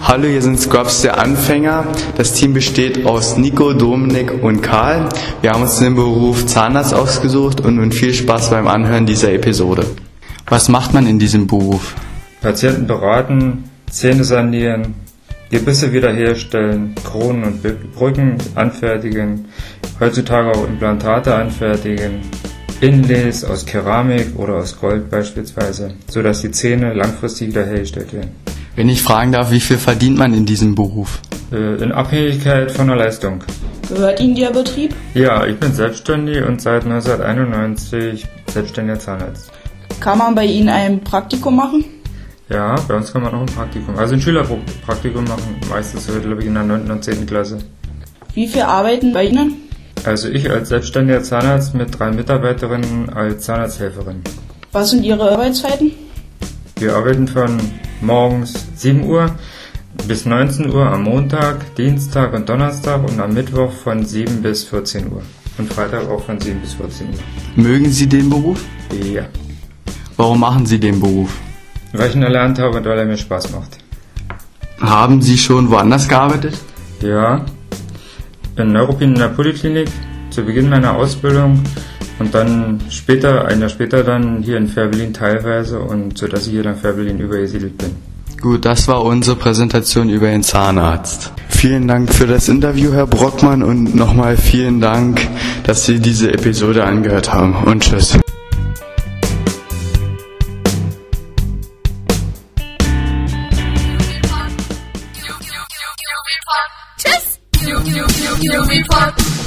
Hallo, hier sind Scrubs der Anfänger. Das Team besteht aus Nico, Dominik und Karl. Wir haben uns den Beruf Zahnarzt ausgesucht und nun viel Spaß beim Anhören dieser Episode. Was macht man in diesem Beruf? Patienten beraten, Zähne sanieren, Gebisse wiederherstellen, Kronen und Brücken anfertigen, heutzutage auch Implantate anfertigen, Inlays aus Keramik oder aus Gold beispielsweise, sodass die Zähne langfristig wiederhergestellt werden. Wenn ich fragen darf, wie viel verdient man in diesem Beruf? In Abhängigkeit von der Leistung. Gehört Ihnen der Betrieb? Ja, ich bin selbstständig und seit 1991 selbstständiger Zahnarzt. Kann man bei Ihnen ein Praktikum machen? Ja, bei uns kann man auch ein Praktikum, also ein Schülerpraktikum machen, meistens so, glaube ich, in der 9. und 10. Klasse. Wie viel arbeiten bei Ihnen? Also ich als selbstständiger Zahnarzt mit 3 Mitarbeiterinnen als Zahnarzthelferin. Was sind Ihre Arbeitszeiten? Wir arbeiten von morgens 7 Uhr bis 19 Uhr am Montag, Dienstag und Donnerstag und am Mittwoch von 7 bis 14 Uhr. Und Freitag auch von 7 bis 14 Uhr. Mögen Sie den Beruf? Ja. Warum machen Sie den Beruf? Weil ich ihn erlernt habe und weil er mir Spaß macht. Haben Sie schon woanders gearbeitet? Ja, in Neuruppin in der Poliklinik zu Beginn meiner Ausbildung und dann später, ein Jahr später dann hier in Fehrbellin teilweise und so dass ich hier nach Fehrbellin übergesiedelt bin. Gut, das war unsere Präsentation über den Zahnarzt. Vielen Dank für das Interview, Herr Brockmann, und nochmal vielen Dank, dass Sie diese Episode angehört haben. Und tschüss. Tschüss! Report.